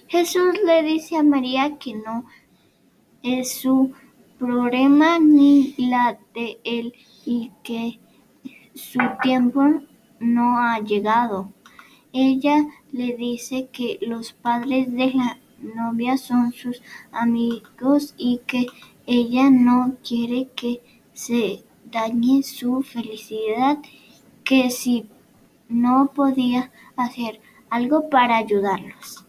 Jesús le dice a María que no es su problema ni la de él y que su tiempo no ha llegado. Ella le dice que los padres de la novia son sus amigos y que ella no quiere que se dañe su felicidad, que si no podía hacer algo para ayudarlos.